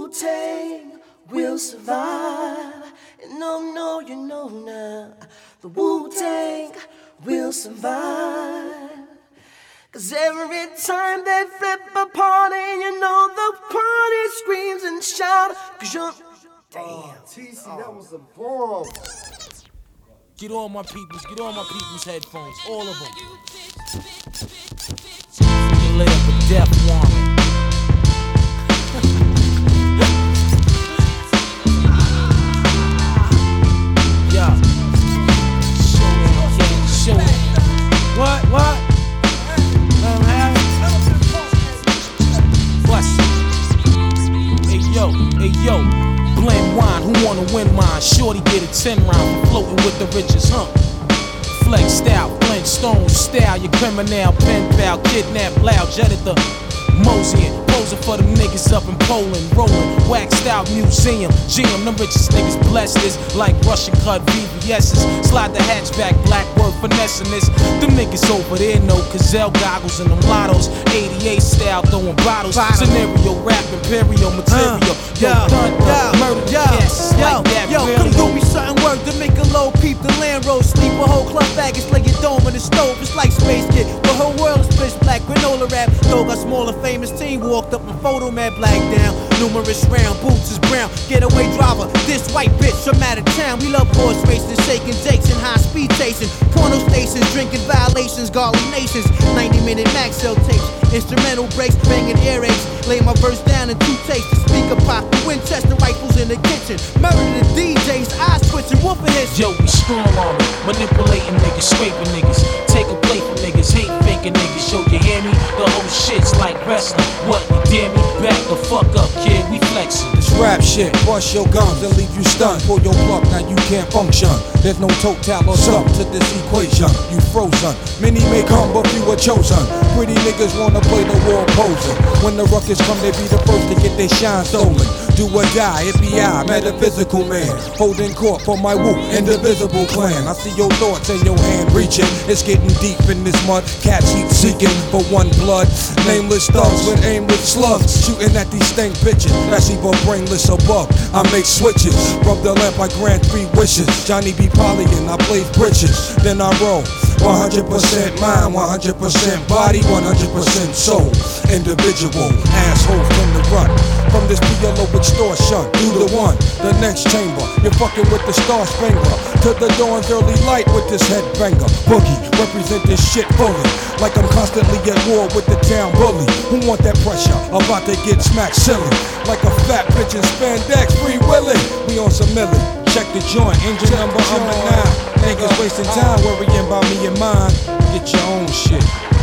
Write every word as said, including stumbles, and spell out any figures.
Wu-Tang will survive. And no, no, you know now, the Wu-Tang will survive. Cause every time they flip a party, you know the party screams and shout. Cause you're, damn, oh, T C, that was a bomb. Get all my peoples, get all my peoples' headphones, all of them. You lay up a death warrant. Yeah. Show it, yeah, show it. What, what? Um, Bust it. Hey yo, hey yo. Blend wine, who wanna win mine? Shorty get a ten round for floating with the riches, huh? Flex style, blend stone style, your criminal, pen pal, kidnap, loud, jetted the moseying, posing for them niggas up in Poland, rolling, waxed out museum, G M, them richest niggas blessed this, like Russian cut V V S's, slide the hatchback, black word finessing this, them niggas over there know Cazelle goggles and them lottos, eighty-eight style throwing bottles, Bottle. Scenario, rap, imperial material, uh, yo, done, yo, murder, yo, yes, yo, like that, yo, really come do me something work to make a low peep the land roll, sleep a whole club bag, it's like your dome in the stove, it's like Space Kid, the whole world is pitch black, granola rap, though got smaller famous team, walked up and photo man black down, numerous round, boots is brown, getaway driver, this white bitch from out of town, we love horse racing, shaking jakes and high speed chasing, porno stations, drinking violations, godly nations, ninety minute max cell tapes, instrumental breaks, banging earaches, lay my verse down in two takes, the speaker pop, the Winchester rifles in the kitchen, murder the D Js, eyes twitching, whooping his yo, we strong on it, manipulating niggas, scraping niggas, take a plate for niggas, hate faking niggas, yo, you hear me? The whole shit's like wrestling, what, you dare me? Back the fuck up, kid, we flexing. This rap shit, bust your gums and leave you stunned, pull your plug, now you can't function, there's no total or sum to this equation, you frozen, many may come but few are chosen, pretty niggas wanna play the war posing, when the ruckus come they be the first to get their shine stolen, do or die, it be I, metaphysical man, holding court for my woo, indivisible clan, I see your thoughts in your hand reaching, it's getting deep in this mud, cats heat seeking for one blood, nameless thugs with aimless slugs, shooting at these stank bitches, that's even brainless above, I make switches, rub the lamp I grant three wishes, Johnny B. Pollyan, I blaze bridges, then I roll, one hundred percent mind, one hundred percent body, one hundred percent soul, individual, assholes from the run, from this P L O extortion, do the one, the next chamber, you're fucking with the Star Spangler, to the dawn's early light with this headbanger, boogie, represent this shit fully, like I'm constantly at war with the town bully, who want that pressure, about to get smacked silly, like a fat bitch in spandex, free willy, we on some milli, check the joint, engine number, I'm a nine, niggas wasting time worrying about me and mine, get your own shit.